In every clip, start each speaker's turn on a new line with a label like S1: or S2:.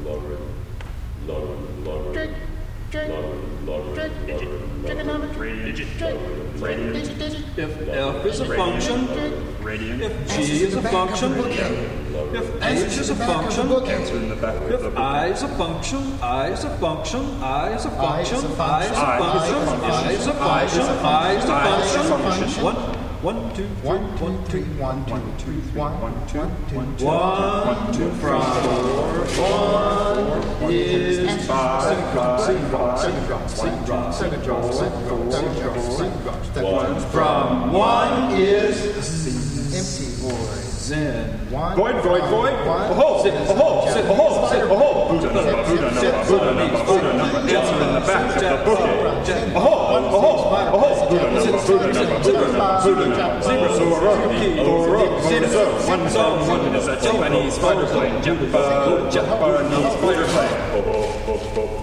S1: If f is a function, if g is a function, if h is a function, if I is a function, I is a function, I is a function, I is a function, I is a function, I is a function. One, two, three, one, two, one, two, three, one, two, one, two, from one is from one is empty void. Zen. Void. Buddha number. Answer in the back of the book. One is a Japanese fighter plane. Japanese fighter plane.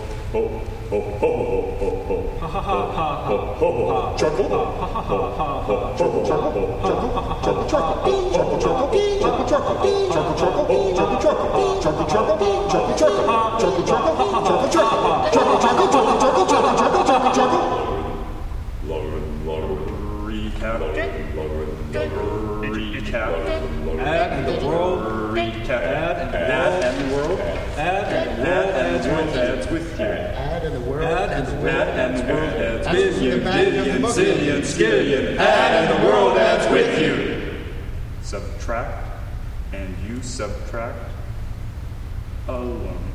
S1: Add and the world. Add and the world adds with you. Add and the world adds billion, zillion, skillion. Add and the world adds with you. Subtract and you subtract alone.